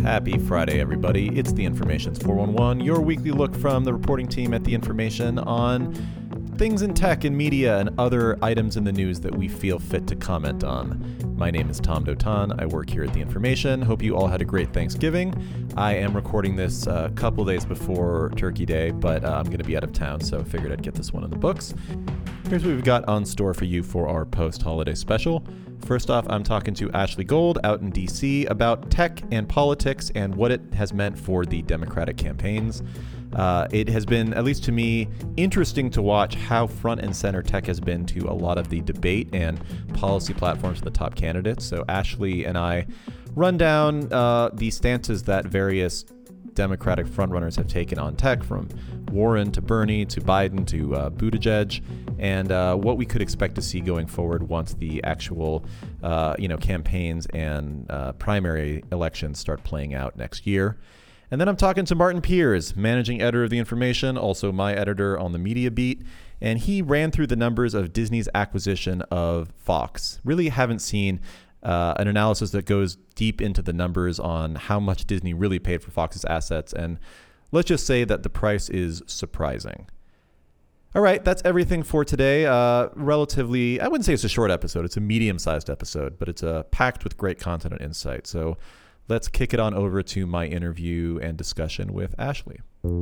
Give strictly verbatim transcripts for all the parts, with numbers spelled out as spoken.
Happy Friday, everybody. It's The Information's four one one, your weekly look from the reporting team at The Information on things in tech and media and other items in the news that we feel fit to comment on. My name is Tom Dotan. I work here at The Information. Hope you all had a great Thanksgiving. I am recording this a couple days before Turkey Day, but uh, I'm going to be out of town, so I figured I'd get this one in the books. Here's what we've got on store for you for our post-holiday special. First off, I'm talking to Ashley Gold out in D C about tech and politics and what it has meant for the Democratic campaigns. Uh, it has been, at least to me, interesting to watch how front and center tech has been to a lot of the debate and policy platforms of the top candidates. So Ashley and I run down uh, the stances that various Democratic frontrunners have taken on tech, from Warren to Bernie to Biden to uh, Buttigieg, and uh, what we could expect to see going forward once the actual, uh, you know, campaigns and uh, primary elections start playing out next year. And then I'm talking to Martin Peers, managing editor of The Information, also my editor on the media beat, and he ran through the numbers of Disney's acquisition of Fox. Really haven't seen uh, an analysis that goes deep into the numbers on how much Disney really paid for Fox's assets, and let's just say that the price is surprising. All right, that's everything for today. Uh, relatively, I wouldn't say it's a short episode. It's a medium-sized episode, but it's uh, packed with great content and insight. So let's kick it on over to my interview and discussion with Ashley.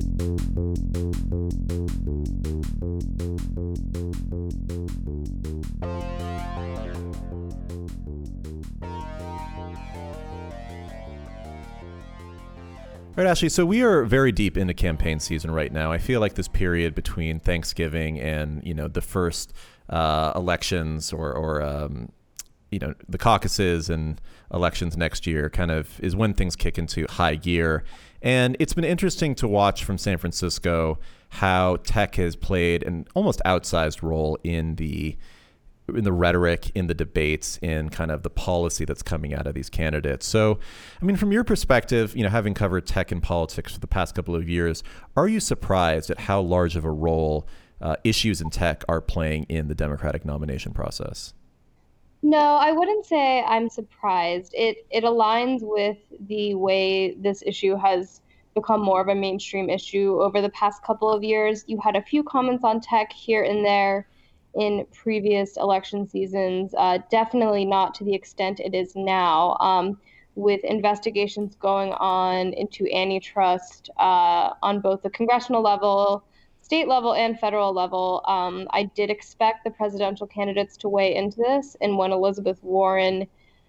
All right, Ashley, so we are very deep into campaign season right now. I feel like this period between Thanksgiving and, you know, the first uh, elections or, or um, you know, the caucuses and elections next year kind of is when things kick into high gear. And it's been interesting to watch from San Francisco how tech has played an almost outsized role in the in the rhetoric, in the debates, in kind of the policy that's coming out of these candidates. So, I mean, from your perspective, you know, having covered tech and politics for the past couple of years, are you surprised at how large of a role uh, issues in tech are playing in the Democratic nomination process? No, I wouldn't say I'm surprised. It it aligns with the way this issue has become more of a mainstream issue over the past couple of years. You had a few comments on tech here and there in previous election seasons, uh, definitely not to the extent it is now, um, with investigations going on into antitrust uh, on both the congressional level, state level, and federal level. Um, I did expect the presidential candidates to weigh into this, and when Elizabeth Warren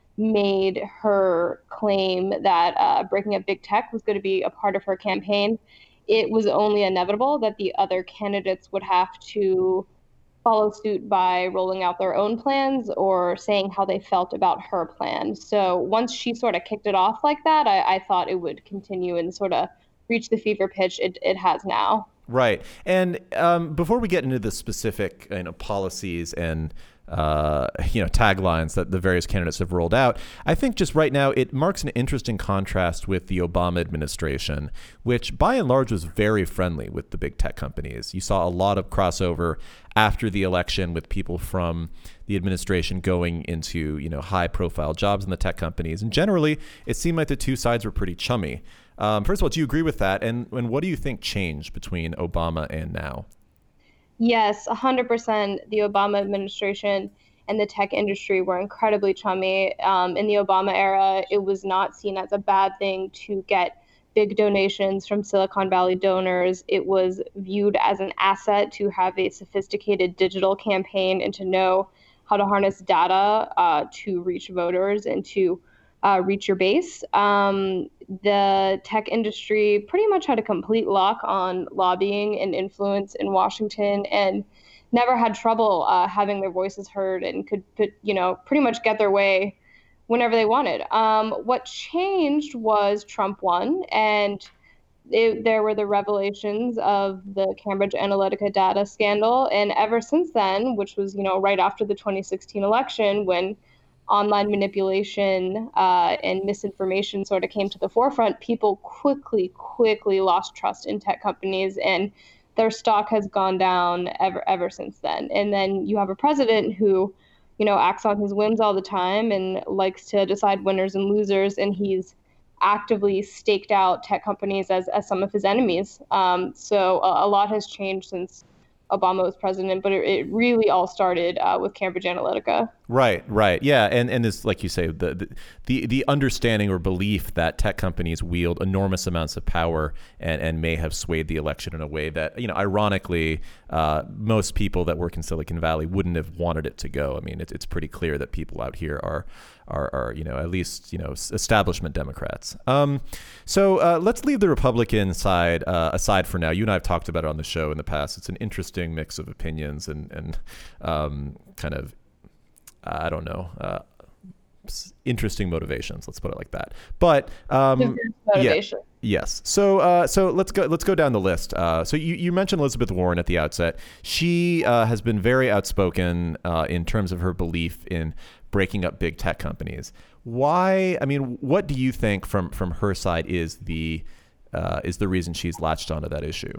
made her claim that uh, breaking up big tech was going to be a part of her campaign, it was only inevitable that the other candidates would have to follow suit by rolling out their own plans or saying how they felt about her plan. So once she sort of kicked it off like that, I, I thought it would continue and sort of reach the fever pitch it, it has now. Right. And um, before we get into the specific, you know, policies and uh, you know, taglines that the various candidates have rolled out, I think just right now it marks an interesting contrast with the Obama administration, which by and large was very friendly with the big tech companies. You saw a lot of crossover after the election with people from the administration going into, you know, high profile jobs in the tech companies. And generally, it seemed like the two sides were pretty chummy. Um, first of all, do you agree with that? And, and what do you think changed between Obama and now? Yes, one hundred percent. The Obama administration and the tech industry were incredibly chummy. Um, in the Obama era, it was not seen as a bad thing to get big donations from Silicon Valley donors. It was viewed as an asset to have a sophisticated digital campaign and to know how to harness data uh, to reach voters and to uh, reach your base. Um, the tech industry pretty much had a complete lock on lobbying and influence in Washington and never had trouble uh, having their voices heard and could, you know, pretty much get their way whenever they wanted. Um, what changed was Trump won, and it, there were the revelations of the Cambridge Analytica data scandal. And ever since then, which was, you know, right after the twenty sixteen election, when online manipulation uh, and misinformation sort of came to the forefront, people quickly, quickly lost trust in tech companies, and their stock has gone down ever, ever since then. And then you have a president who, you know, acts on his whims all the time and likes to decide winners and losers, and he's actively staked out tech companies as, as some of his enemies. Um, so a, a lot has changed since Obama was president, but it, it really all started uh, with Cambridge Analytica. Right, right, yeah, and and this, like you say, the, the the understanding or belief that tech companies wield enormous amounts of power and and may have swayed the election in a way that, you know, ironically, uh, most people that work in Silicon Valley wouldn't have wanted it to go. I mean, it's it's pretty clear that people out here are are, are you know, at least, you know, establishment Democrats. Um, so uh, let's leave the Republican side uh, aside for now. You and I have talked about it on the show in the past. It's an interesting mix of opinions and and um, kind of, I don't know, uh, interesting motivations. Let's put it like that. But um, motivation. Yeah, yes. So uh, so let's go let's go down the list. Uh, so you, you mentioned Elizabeth Warren at the outset. She uh, has been very outspoken uh, in terms of her belief in breaking up big tech companies. Why? I mean, what do you think from from her side is the uh, is the reason she's latched onto that issue?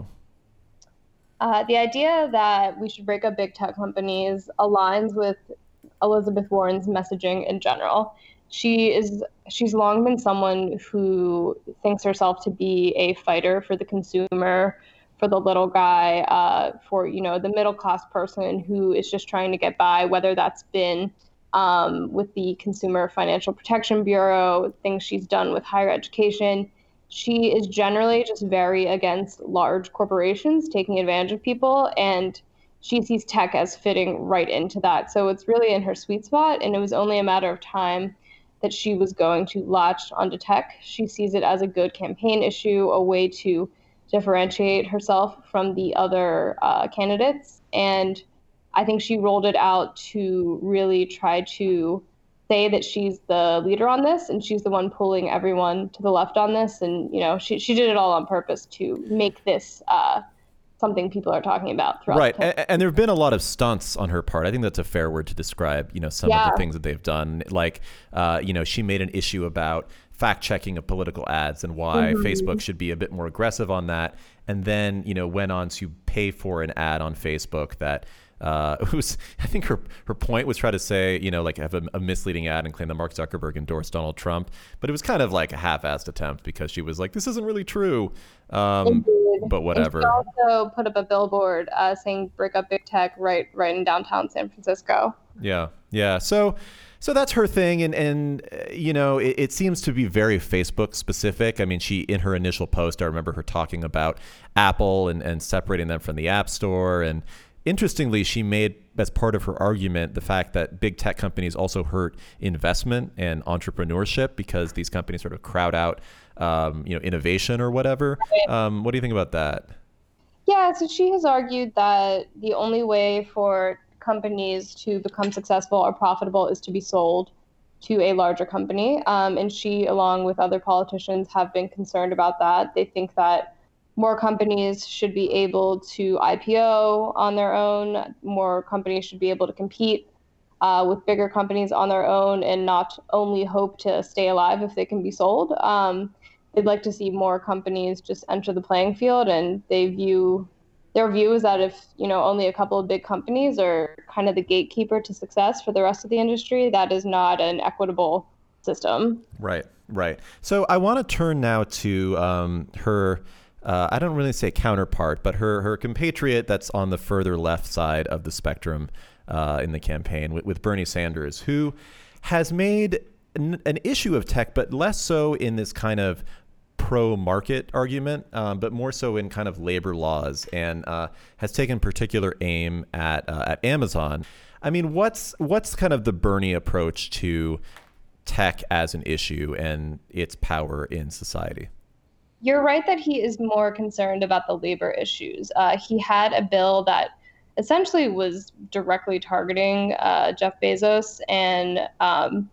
Uh, the idea that we should break up big tech companies aligns with Elizabeth Warren's messaging in general. She is she's long been someone who thinks herself to be a fighter for the consumer, for the little guy, uh, for, you know, the middle class person who is just trying to get by, whether that's been um, with the Consumer Financial Protection Bureau, things she's done with higher education. She is generally just very against large corporations taking advantage of people, and she sees tech as fitting right into that. So it's really in her sweet spot, and it was only a matter of time that she was going to latch onto tech. She sees it as a good campaign issue, a way to differentiate herself from the other uh, candidates. And I think she rolled it out to really try to say that she's the leader on this, and she's the one pulling everyone to the left on this. And, you know, she, she did it all on purpose to make this uh, something people are talking about throughout. Right. And, and there have been a lot of stunts on her part. I think that's a fair word to describe, you know, some yeah. of the things that they've done. Like, uh, you know, she made an issue about fact checking of political ads and why mm-hmm. Facebook should be a bit more aggressive on that. And then, you know, went on to pay for an ad on Facebook that Uh, it was, I think her her point was try to say, you know, like have a, a misleading ad and claim that Mark Zuckerberg endorsed Donald Trump. But it was kind of like a half-assed attempt because she was like, this isn't really true. Um, but whatever. And she also put up a billboard uh, saying break up big tech right right in downtown San Francisco. Yeah. Yeah. So so that's her thing. And, and uh, you know, it, it seems to be very Facebook specific. I mean, she in her initial post, I remember her talking about Apple and, and separating them from the App Store. And interestingly, she made as part of her argument the fact that big tech companies also hurt investment and entrepreneurship because these companies sort of crowd out, um, you know, innovation or whatever. Um, what do you think about that? Yeah, so she has argued that the only way for companies to become successful or profitable is to be sold to a larger company. Um, and she, along with other politicians, have been concerned about that. They think that more companies should be able to I P O on their own. More companies should be able to compete uh, with bigger companies on their own and not only hope to stay alive if they can be sold. Um, they'd like to see more companies just enter the playing field, and they view their view is that if, you know, only a couple of big companies are kind of the gatekeeper to success for the rest of the industry, that is not an equitable system. Right, right. So I want to turn now to um, her. Uh, I don't really say counterpart, but her her compatriot that's on the further left side of the spectrum uh, in the campaign with, with Bernie Sanders, who has made an, an issue of tech, but less so in this kind of pro-market argument, um, but more so in kind of labor laws, and uh, has taken particular aim at uh, at Amazon. I mean, what's what's kind of the Bernie approach to tech as an issue and its power in society? You're right that he is more concerned about the labor issues. Uh, he had a bill that essentially was directly targeting uh, Jeff Bezos, and um,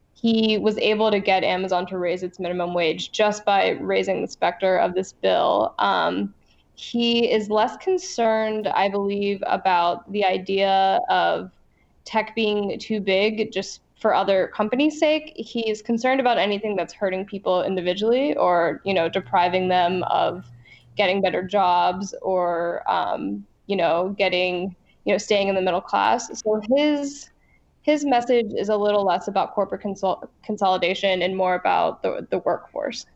he was able to get Amazon to raise its minimum wage just by raising the specter of this bill. Um, he is less concerned, I believe, about the idea of tech being too big just for other companies' sake. He's concerned about anything that's hurting people individually or, you know, depriving them of getting better jobs or, um, you know, getting, you know, staying in the middle class. So his his message is a little less about corporate consol- consolidation and more about the the workforce.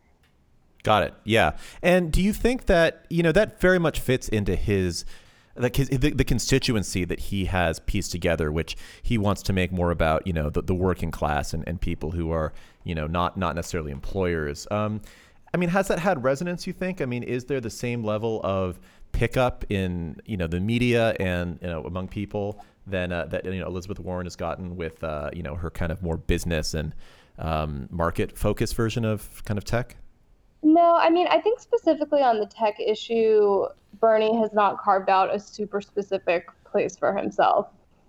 Got it. Yeah. And do you think that, you know, that very much fits into his, like his, the, the constituency that he has pieced together, which he wants to make more about, you know, the, the working class and, and people who are, you know, not not necessarily employers. Um, I mean, has that had resonance, you think? I mean, is there the same level of pickup in, you know, the media and, you know, among people than uh, that, you know, Elizabeth Warren has gotten with, uh, you know, her kind of more business and um, market focused version of kind of tech? No, I mean, I think specifically on the tech issue, Bernie has not carved out a super specific place for himself.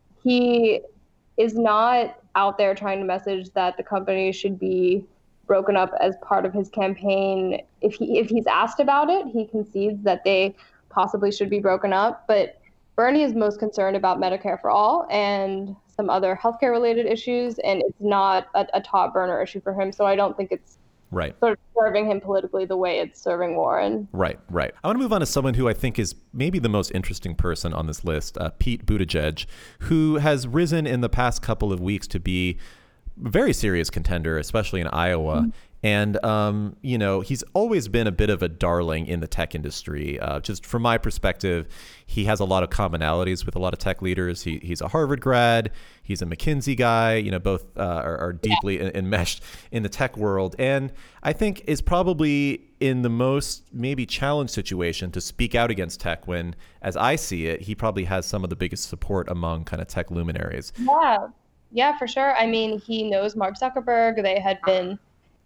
He is not out there trying to message that the company should be broken up as part of his campaign. If he if he's asked about it, he concedes that they possibly should be broken up. But Bernie is most concerned about Medicare for all and some other healthcare related issues, and it's not a, a top burner issue for him. So I don't think it's Right. sort of serving him politically the way it's serving Warren. Right, right. I want to move on to someone who I think is maybe the most interesting person on this list, uh, Pete Buttigieg, who has risen in the past couple of weeks to be a very serious contender, especially in Iowa. Mm-hmm. And, um, you know, he's always been a bit of a darling in the tech industry. Uh, just from my perspective, he has a lot of commonalities with a lot of tech leaders. He, he's a Harvard grad. He's a McKinsey guy. You know, both uh, are, are deeply yeah. enmeshed in the tech world. And I think is probably in the most maybe challenged situation to speak out against tech when, as I see it, he probably has some of the biggest support among kind of tech luminaries. Yeah, yeah, for sure. I mean, he knows Mark Zuckerberg. They had been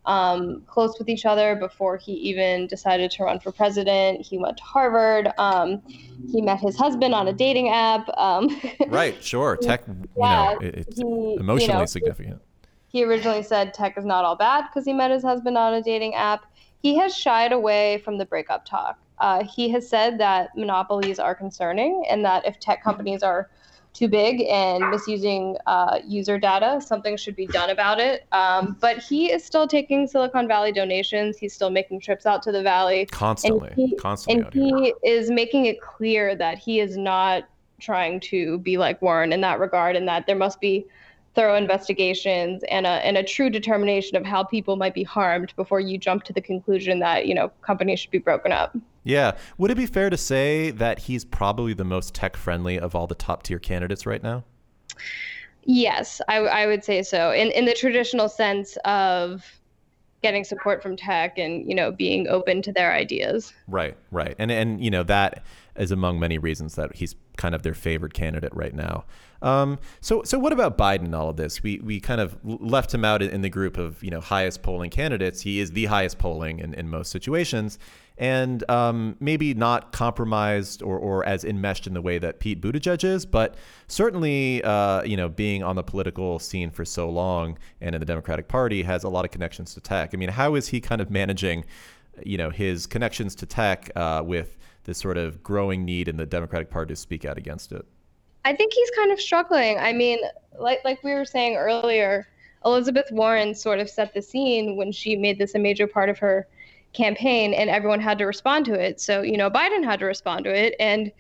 Um, close with each other before he even decided to run for president. He went to Harvard. Um, he met his husband on a dating app. Um, right, sure. Tech, you yeah, know, it's he, emotionally you know, significant. He originally said tech is not all bad because he met his husband on a dating app. He has shied away from the breakup talk. Uh, he has said that monopolies are concerning and that if tech companies are too big and misusing uh, user data, something should be done about it. Um, but he is still taking Silicon Valley donations. He's still making trips out to the Valley. Constantly, and he, constantly. And he is making it clear that he is not trying to be like Warren in that regard, and that there must be thorough investigations and a and a true determination of how people might be harmed before you jump to the conclusion that, you know, companies should be broken up. Yeah. Would it be fair to say that he's probably the most tech-friendly of all the top-tier candidates right now? Yes, I, I would say so. In in the traditional sense of getting support from tech and, you know, being open to their ideas. Right, right. And, and you know, that is among many reasons that he's kind of their favored candidate right now. Um, so, so what about Biden in all of this? We we kind of left him out in the group of, you know, highest polling candidates. He is the highest polling in, in most situations, and um, maybe not compromised or, or as enmeshed in the way that Pete Buttigieg is, but certainly, uh, you know, being on the political scene for so long and in the Democratic Party has a lot of connections to tech. I mean, how is he kind of managing, you know, his connections to tech uh, with this sort of growing need in the Democratic Party to speak out against it? I think he's kind of struggling. I mean, like like we were saying earlier, Elizabeth Warren sort of set the scene when she made this a major part of her campaign, and everyone had to respond to it. So, you know, Biden had to respond to it, and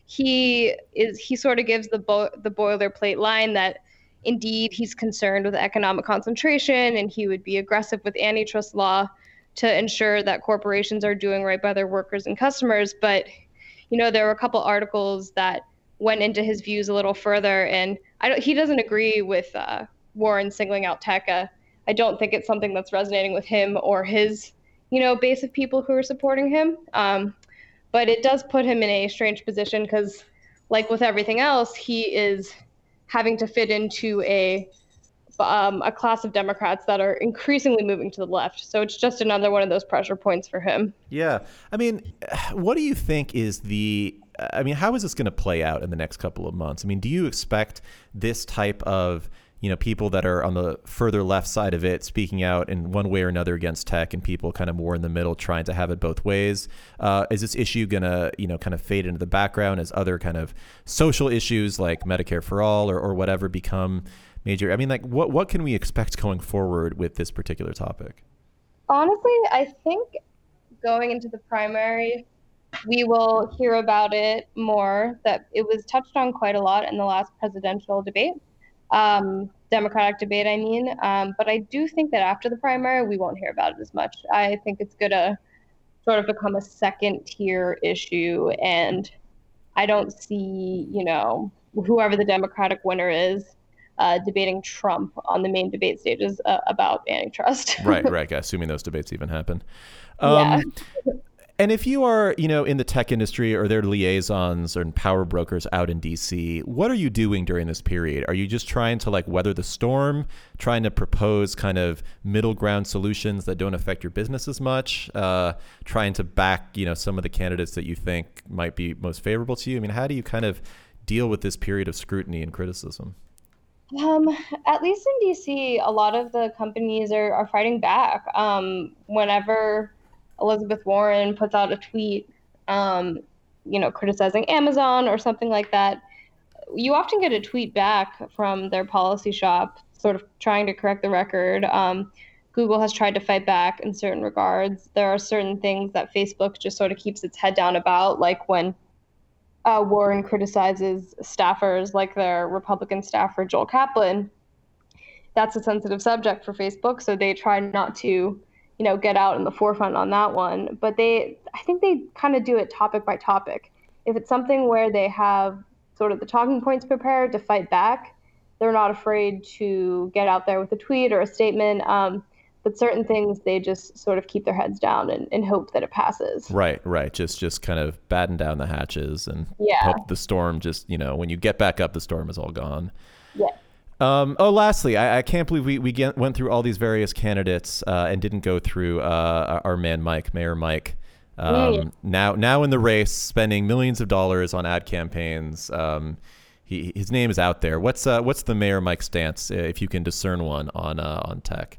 he is he sort of gives the bo- the boilerplate line that indeed he's concerned with economic concentration, and he would be aggressive with antitrust law to ensure that corporations are doing right by their workers and customers. But, you know, there were a couple articles that went into his views a little further, and I don't, he doesn't agree with uh, Warren singling out tech. Uh, I don't think it's something that's resonating with him or his, you know, base of people who are supporting him. Um, but it does put him in a strange position because, like with everything else, he is having to fit into a um, a class of Democrats that are increasingly moving to the left. So it's just another one of those pressure points for him. Yeah. I mean, what do you think is the I mean, how is this going to play out in the next couple of months? I mean, do you expect this type of, you know, people that are on the further left side of it speaking out in one way or another against tech, and people kind of more in the middle trying to have it both ways? Uh, is this issue going to, you know, kind of fade into the background as other kind of social issues like Medicare for all or, or whatever become major? I mean, like, what, what can we expect going forward with this particular topic? Honestly, I think going into the primary, we will hear about it more, that it was touched on quite a lot in the last presidential debate. Um, Democratic debate, I mean. Um, but I do think that after the primary, we won't hear about it as much. I think it's going to sort of become a second tier issue. And I don't see, you know, whoever the Democratic winner is, uh, debating Trump on the main debate stages uh, about antitrust. Right, right. Assuming those debates even happen. Yeah. Um, And if you are, you know, in the tech industry or their liaisons or power brokers out in D C, what are you doing during this period? Are you just trying to like weather the storm, trying to propose kind of middle ground solutions that don't affect your business as much, uh, trying to back, you know, some of the candidates that you think might be most favorable to you? I mean, how do you kind of deal with this period of scrutiny and criticism? Um, at least in D C, a lot of the companies are, are fighting back. Um, whenever Elizabeth Warren puts out a tweet, um, you know, criticizing Amazon or something like that, you often get a tweet back from their policy shop, sort of trying to correct the record. Um, Google has tried to fight back in certain regards. There are certain things that Facebook just sort of keeps its head down about, like when uh, Warren criticizes staffers like their Republican staffer, Joel Kaplan. That's a sensitive subject for Facebook, so they try not to, you know, get out in the forefront on that one. But they, I think they kind of do it topic by topic. If it's something where they have sort of the talking points prepared to fight back, they're not afraid to get out there with a tweet or a statement. Um, but certain things, they just sort of keep their heads down and, and hope that it passes. Right, right. Just just kind of batten down the hatches and Yeah. hope the storm just, you know, when you get back up, the storm is all gone. Yeah. Um, oh, lastly, I, I can't believe we, we get, went through all these various candidates uh, and didn't go through uh, our man Mike, Mayor Mike. Um, Mm. Now now in the race, spending millions of dollars on ad campaigns. Um, he, his name is out there. What's uh, what's the Mayor Mike stance, uh, if you can discern one, on uh, on tech?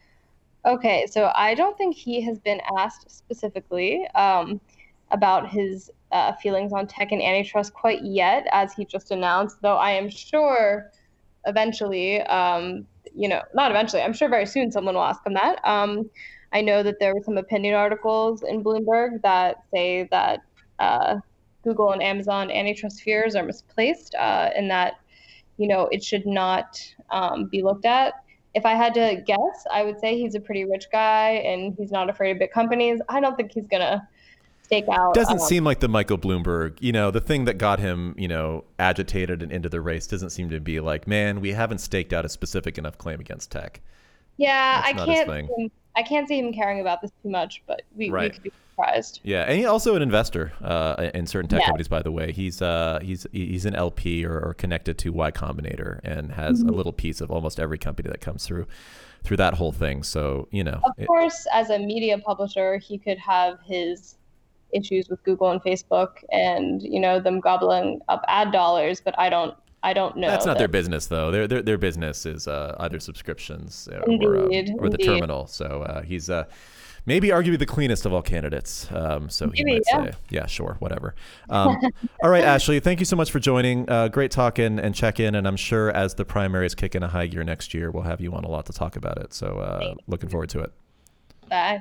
Okay, so I don't think he has been asked specifically um, about his uh, feelings on tech and antitrust quite yet, as he just announced, though I am sure eventually, um, you know, not eventually, I'm sure very soon someone will ask him that. Um, I know that there were some opinion articles in Bloomberg that say that uh, Google and Amazon antitrust fears are misplaced, uh, and that, you know, it should not um, be looked at. If I had to guess, I would say he's a pretty rich guy and he's not afraid of big companies. I don't think he's going to stake out. Doesn't um, seem like the Michael Bloomberg, you know, the thing that got him, you know, agitated and into the race doesn't seem to be like, man, we haven't staked out a specific enough claim against tech. Yeah, That's I not his can't. thing. see him- I can't see him caring about this too much, but we, Right. we could be surprised. Yeah, and he's also an investor uh, in certain tech Yeah. companies. By the way, he's uh, he's he's an L P or, or connected to Y Combinator and has Mhm. a little piece of almost every company that comes through through that whole thing. So you know, Of it- course, as a media publisher, he could have his issues with Google and Facebook, and you know them gobbling up ad dollars. But I don't. I don't know. that's not that- their business though. Their their their business is uh, either subscriptions or Indeed, um, or the indeed. terminal. So uh, he's uh, maybe arguably the cleanest of all candidates. Um, so he Maybe, might yeah. say, yeah, sure, whatever. Um, all right, Ashley, thank you so much for joining. Uh, great talking and check in. And I'm sure as the primaries kick in a high gear next year, we'll have you on a lot to talk about it. So uh, looking forward to it. Bye.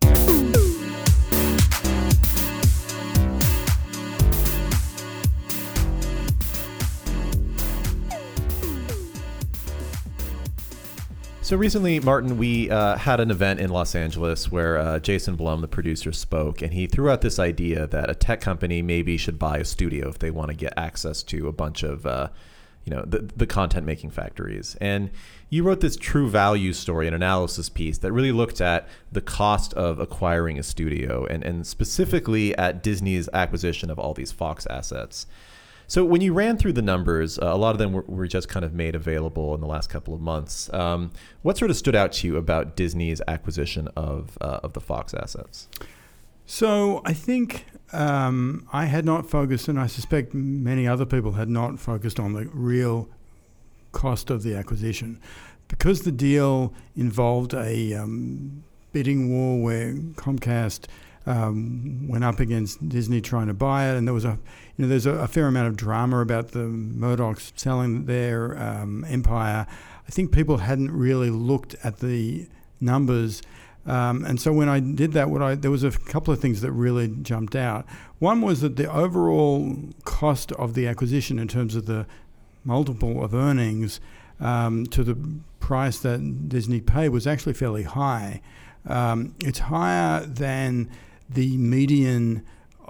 So recently, Martin, we uh, had an event in Los Angeles where uh, Jason Blum, the producer, spoke, and he threw out this idea that a tech company maybe should buy a studio if they want to get access to a bunch of, uh, you know, the, the content-making factories. And you wrote this true value story, an analysis piece that really looked at the cost of acquiring a studio and, and specifically at Disney's acquisition of all these Fox assets. So when you ran through the numbers, uh, a lot of them were, were just kind of made available in the last couple of months. Um, what sort of stood out to you about Disney's acquisition of uh, of the Fox assets? So I think um, I had not focused, and I suspect many other people had not focused on the real cost of the acquisition. Because the deal involved a um, bidding war where Comcast Um, went up against Disney trying to buy it, and there was a, you know, there's a, a fair amount of drama about the Murdochs selling their um, empire. I think people hadn't really looked at the numbers, um, and so when I did that, what I there was a couple of things that really jumped out. One was that the overall cost of the acquisition in terms of the multiple of earnings um, to the price that Disney paid was actually fairly high. Um, it's higher than the median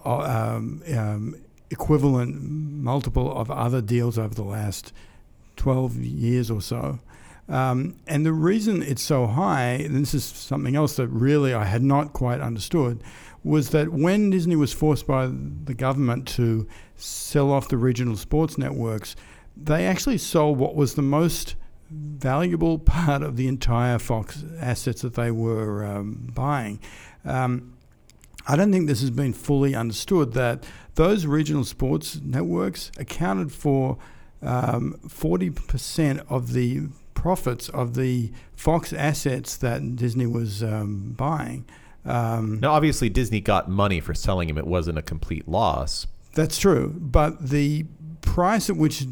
um, um, equivalent multiple of other deals over the last twelve years or so. Um, and the reason it's so high, and this is something else that really I had not quite understood, was that when Disney was forced by the government to sell off the regional sports networks, they actually sold what was the most valuable part of the entire Fox assets that they were um, buying. Um, I don't think this has been fully understood, that those regional sports networks accounted for um, forty percent of the profits of the Fox assets that Disney was um, buying. Um, now, obviously, Disney got money for selling them. It wasn't a complete loss. That's true. But the price at which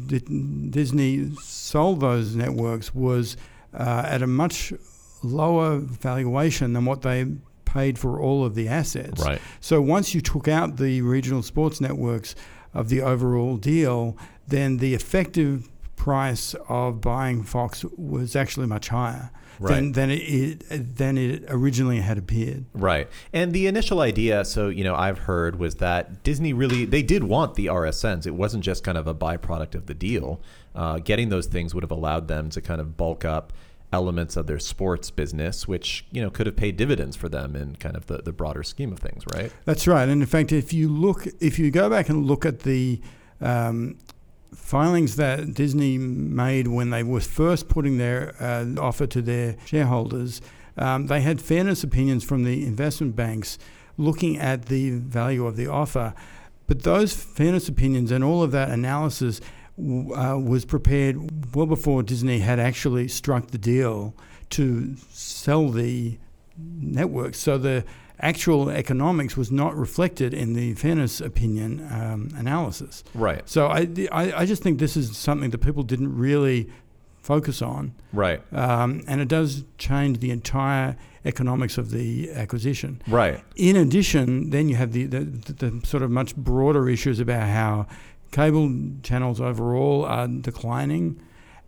Disney sold those networks was uh, at a much lower valuation than what they paid for all of the assets. Right. So once you took out the regional sports networks of the overall deal, then the effective price of buying Fox was actually much higher right. than than it, it than it originally had appeared. Right. And the initial idea, so you know, I've heard, was that Disney really they did want the R S Ns. It wasn't just kind of a byproduct of the deal. Uh, getting those things would have allowed them to kind of bulk up elements of their sports business, which you know could have paid dividends for them in kind of the, the broader scheme of things, right? That's right. And in fact, if you look, if you go back and look at the um, filings that Disney made when they were first putting their uh, offer to their shareholders, um, they had fairness opinions from the investment banks looking at the value of the offer. But those fairness opinions and all of that analysis uh, was prepared well before Disney had actually struck the deal to sell the network. So the actual economics was not reflected in the fairness opinion um, analysis. Right. So I, I, I just think this is something that people didn't really focus on. Right. Um, and it does change the entire economics of the acquisition. Right. In addition, then you have the, the, the sort of much broader issues about how cable channels overall are declining.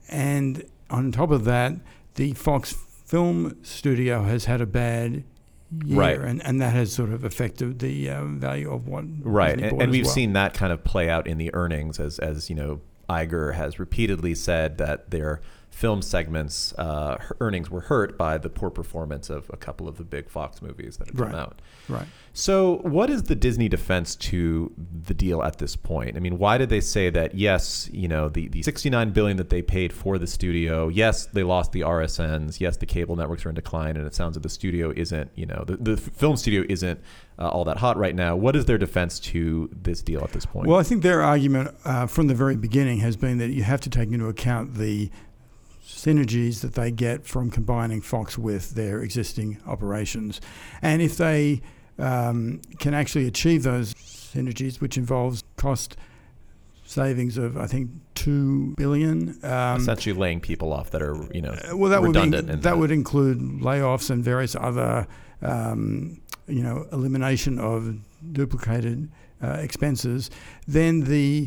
And on top of that, the Fox Film Studio has had a bad year, right. and, and that has sort of affected the uh, value of what right, Disney and, bought and as we've well. seen that kind of play out in the earnings, as as you know, Iger has repeatedly said that their film segments uh, earnings were hurt by the poor performance of a couple of the big Fox movies that have come right. out. Right. So what is the Disney defense to the deal at this point? I mean, why did they say that, yes, you know, the, the sixty-nine billion dollars that they paid for the studio, yes, they lost the R S Ns, yes, the cable networks are in decline, and it sounds like the studio isn't, you know, the, the film studio isn't uh, all that hot right now. What is their defense to this deal at this point? Well, I think their argument uh, from the very beginning has been that you have to take into account the synergies that they get from combining Fox with their existing operations. And if they um, can actually achieve those synergies, which involves cost savings of, I think, two billion dollars. Um, Essentially laying people off that are, you know, well, that redundant. Would be, that, that would include layoffs and various other, um, you know, elimination of duplicated uh, expenses. Then the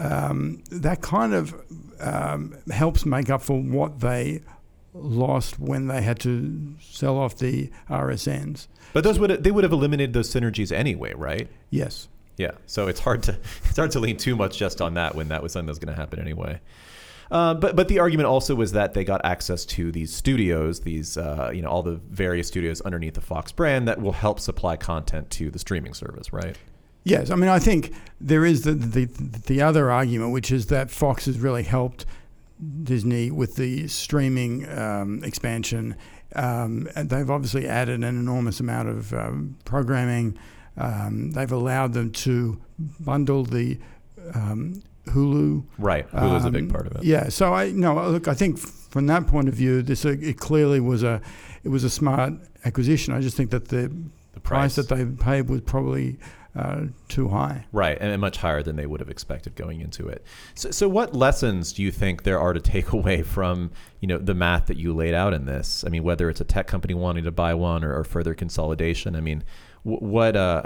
Um, that kind of um, helps make up for what they lost when they had to sell off the R S Ns. But those would they would have eliminated those synergies anyway, right? Yes. Yeah. So it's hard to it's hard to lean too much just on that when that was something that was going to happen anyway. Uh, but but the argument also was that they got access to these studios, these uh, you know all the various studios underneath the Fox brand that will help supply content to the streaming service, right? Yes, I mean, I think there is the, the the other argument, which is that Fox has really helped Disney with the streaming um, expansion. Um, and they've obviously added an enormous amount of um, programming. Um, they've allowed them to bundle the um, Hulu. Right, Hulu is um, a big part of it. Yeah, so I no look. I think from that point of view, this uh, it clearly was a it was a smart acquisition. I just think that the, the price. price that they paid was probably Uh, too high. Right, and much higher than they would have expected going into it. So, so what lessons do you think there are to take away from, you know, the math that you laid out in this? I mean, whether it's a tech company wanting to buy one or, or further consolidation. I mean, w- what, uh,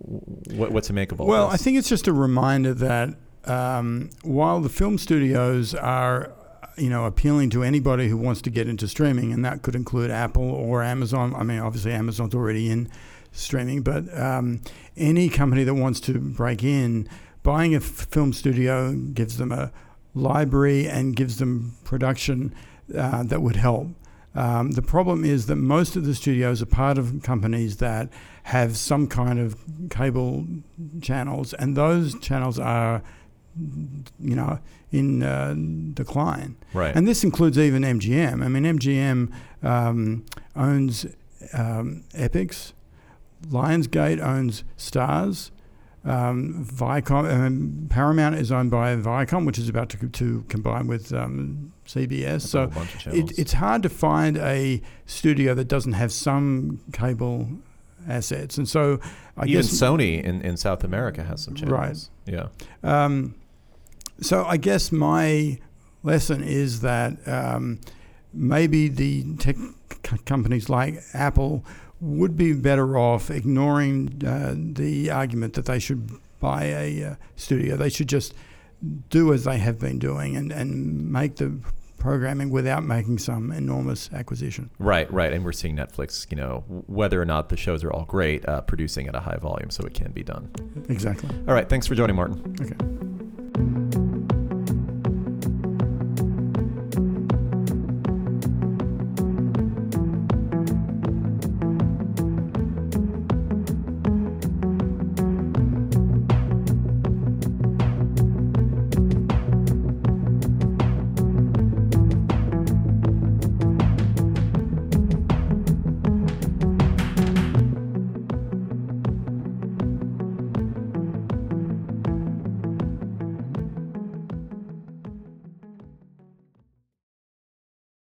what what to make of all well, this? I think it's just a reminder that um, while the film studios are you know, appealing to anybody who wants to get into streaming, and that could include Apple or Amazon. I mean, obviously Amazon's already in streaming, but um, any company that wants to break in, buying a f- film studio gives them a library and gives them production uh, that would help. Um, the problem is that most of the studios are part of companies that have some kind of cable channels, and those channels are, you know, in uh, decline. Right. And this includes even M G M. I mean, M G M um, owns um, Epix. Lionsgate owns Stars. Um, Viacom, um, Paramount is owned by Viacom, which is about to, to combine with um, C B S. That's so a whole bunch of channels. it, it's hard to find a studio that doesn't have some cable assets. And so I Even guess Sony in, in South America has some channels. Right. Yeah. Um, so I guess my lesson is that um, maybe the tech c- companies like Apple would be better off ignoring uh, the argument that they should buy a uh, studio. They should just do as they have been doing and, and make the programming without making some enormous acquisition. Right, right. And we're seeing Netflix, you know, whether or not the shows are all great, uh, producing at a high volume, so it can be done. Exactly. All right. Thanks for joining, Martin. Okay.